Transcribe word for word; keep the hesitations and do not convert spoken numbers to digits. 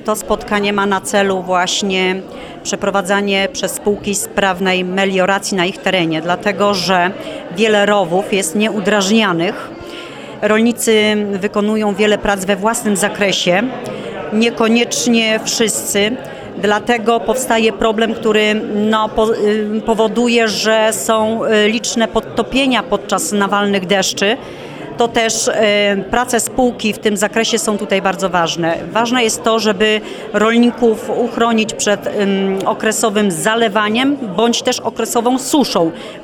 To spotkanie ma na celu właśnie przeprowadzanie przez spółki sprawnej melioracji na ich terenie, dlatego że wiele rowów jest nieudrażnianych. Rolnicy wykonują wiele prac we własnym zakresie, niekoniecznie wszyscy. Dlatego powstaje problem, który no, po, y, powoduje, że są y, liczne podtopienia podczas nawalnych deszczy. To też y, prace spółki w tym zakresie są tutaj bardzo ważne. Ważne jest to, żeby rolników uchronić przed y, okresowym zalewaniem bądź też okresową suszą.